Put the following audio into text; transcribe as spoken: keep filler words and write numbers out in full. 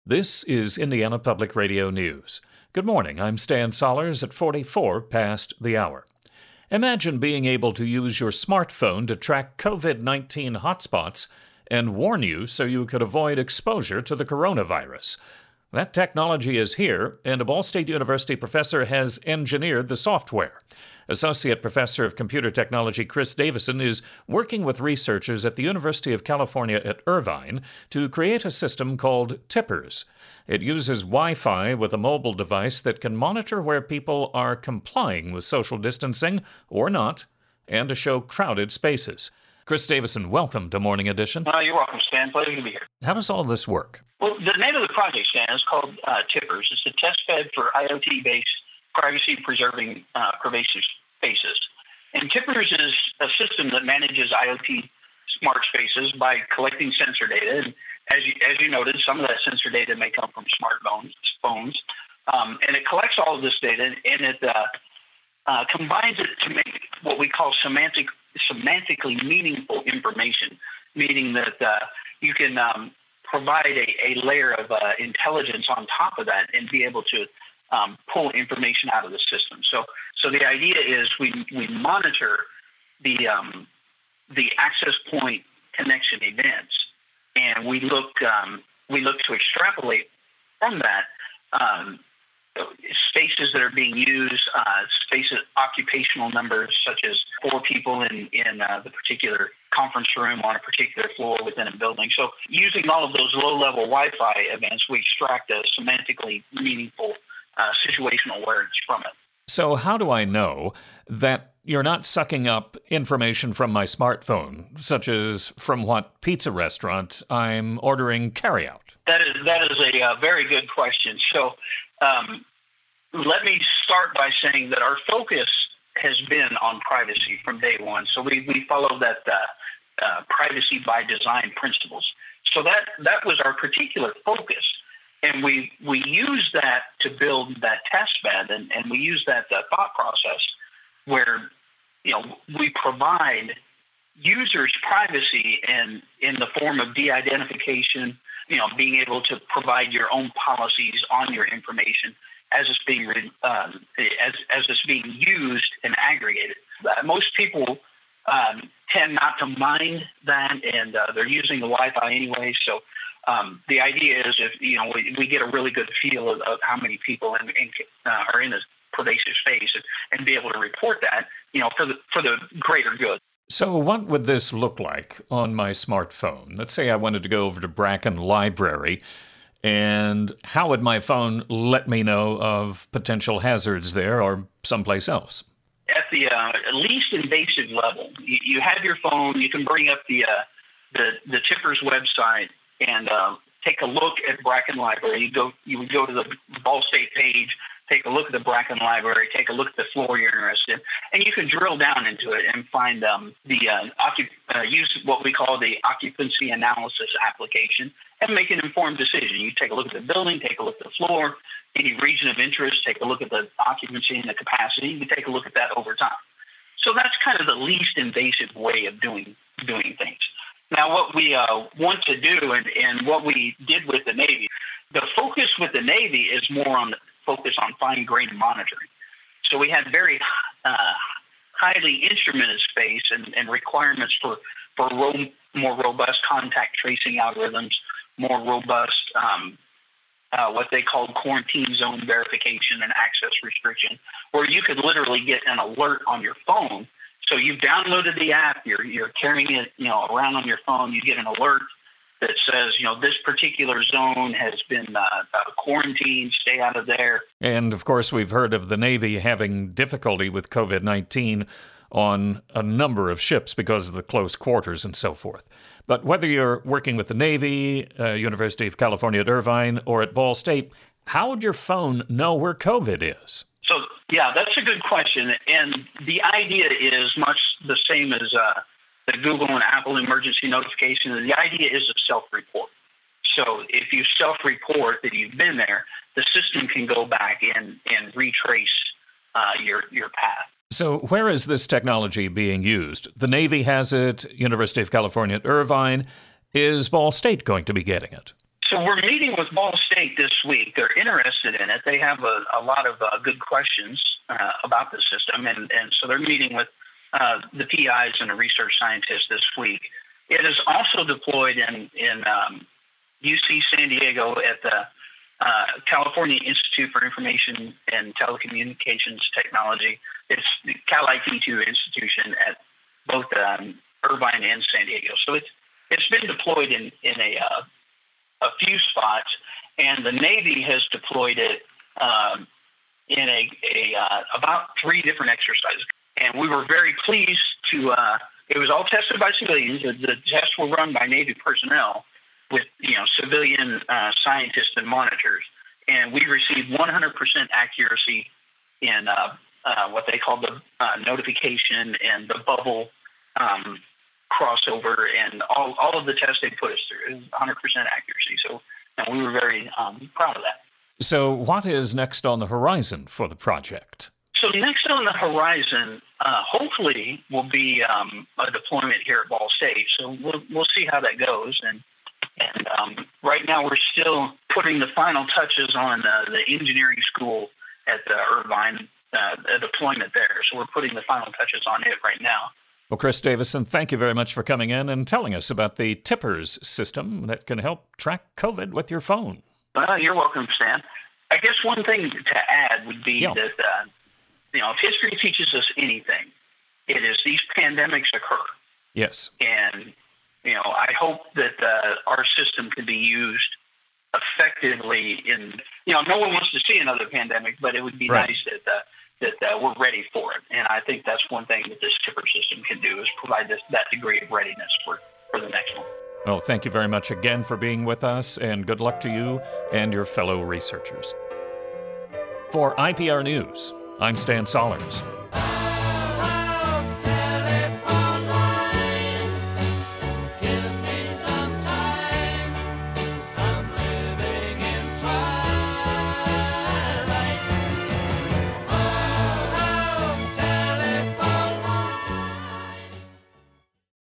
This is Indiana Public Radio News. Good morning, I'm Stan Sollers at forty-four past the hour. Imagine being able to use your smartphone to track covid nineteen hotspots and warn you so you could avoid exposure to the coronavirus. That technology is here, and a Ball State University professor has engineered the software. Associate Professor of Computer Technology Chris Davison is working with researchers at the University of California at Irvine to create a system called Tippers. It uses Wi-Fi with a mobile device that can monitor where people are complying with social distancing or not, and to show crowded spaces. Chris Davison, welcome to Morning Edition. Uh, you're welcome, Stan. Pleasure to be here. How does all this work? Well, the name of the project, Stan, is called uh, Tippers. It's a test bed for IoT-based privacy-preserving uh, pervasive spaces. And Tippers is a system that manages IoT smart spaces by collecting sensor data. And as you, as you noted, some of that sensor data may come from smartphones, phones, um, and it collects all of this data and it uh, uh, combines it to make what we call semantic, semantically meaningful information, meaning that uh, you can um, provide a, a layer of uh, intelligence on top of that and be able to um, pull information out of the system. So, so the idea is we we monitor the um, the access point connection events, and we look um, we look to extrapolate from that um, spaces that are being used, uh, spaces occupational numbers such as four people in in uh, the particular conference room on a particular floor within a building. So using all of those low-level Wi-Fi events, we extract a semantically meaningful uh, situational awareness from it. So how do I know that you're not sucking up information from my smartphone, such as from what pizza restaurant I'm ordering carryout? That is that is a uh, very good question. So um, let me start by saying that our focus has been on privacy from day one. So we, we follow that uh, uh, privacy by design principles. So that, that was our particular focus. And we we use that to build that test bed, and, and we use that uh, thought process where, you know, we provide users privacy in, in the form of de-identification, you know, being able to provide your own policies on your information as it's being um, as as it's being used and aggregated. Uh, most people um, tend not to mind that, and uh, they're using the Wi-Fi anyway. So um, the idea is, if you know, we, we get a really good feel of, of how many people in, in, uh, are in this pervasive space, and, and be able to report that, you know, for the for the greater good. So what would this look like on my smartphone? Let's say I wanted to go over to Bracken Library, and how would my phone let me know of potential hazards there or someplace else? At the uh, least invasive level, you, you have your phone. You can bring up the uh, the, the Tippers website and uh, take a look at Bracken Library. You go, you would go to the Ball State page, take a look at the Bracken Library, take a look at the floor you're interested in, and you can drill down into it and find um, the uh, occup- uh, use what we call the occupancy analysis application and make an informed decision. You take a look at the building, take a look at the floor, any region of interest, take a look at the occupancy and the capacity. You can take a look at that over time. So that's kind of the least invasive way of doing doing things. Now, what we uh, want to do, and, and what we did with the Navy, the focus with the Navy is more on the focus on fine-grained monitoring. So we had very uh, highly instrumented space and, and requirements for, for ro- more robust contact tracing algorithms, more robust um, uh, what they called quarantine zone verification and access restriction, where you could literally get an alert on your phone. So you've downloaded the app, you're you're carrying it, you know, around on your phone. You get an alert that says, you know, this particular zone has been uh, uh, quarantined. Stay out of there. And of course, we've heard of the Navy having difficulty with covid nineteen on a number of ships because of the close quarters and so forth. But whether you're working with the Navy, uh, University of California at Irvine, or at Ball State, how would your phone know where COVID is? So, yeah, that's a good question. And the idea is much the same as uh, the Google and Apple emergency notification. The idea is a self-report. So if you self-report that you've been there, the system can go back and, and retrace uh, your, your path. So where is this technology being used? The Navy has it, University of California at Irvine. Is Ball State going to be getting it? So So we're meeting with Ball State this week. They're interested in it. They have a, a lot of uh, good questions uh, about the system, and, and so they're meeting with uh, the P Is and the research scientists this week. It is also deployed in, in um, U C San Diego at the uh, California Institute for Information and Telecommunications Technology. It's the Cal I T two institution at both um, Irvine and San Diego. So it's it's been deployed in in a uh, a few spots, and the Navy has deployed it um, in a, a uh, about three different exercises. And we were very pleased to. Uh, it was all tested by civilians. The, the tests were run by Navy personnel with you know civilian uh, scientists and monitors, and we received one hundred percent accuracy in uh, uh, what they call the uh, notification and the bubble um, crossover, and all, all of the tests they put us through is one hundred percent accuracy. So and we were very um, proud of that. So what is next on the horizon for the project? So next on the horizon, uh, hopefully, will be um, a deployment here at Ball State. So we'll we'll see how that goes. And and um, right now we're still putting the final touches on uh, the engineering school at the Irvine uh, the deployment there. So we're putting the final touches on it right now. Well, Chris Davison, thank you very much for coming in and telling us about the TIPPERS system that can help track COVID with your phone. Well, you're welcome, Stan. I guess one thing to add would be yeah. that, uh, you know, if history teaches us anything, it is these pandemics occur. Yes. And, you know, I hope that uh, our system can be used effectively in, you know, no one wants to see another pandemic, but it would be right. nice that uh, that uh, we're ready for it. And I think that's one thing that this TIPPER system can do is provide this, that degree of readiness for, for the next one. Well, thank you very much again for being with us, and good luck to you and your fellow researchers. For I P R News, I'm Stan Sollers.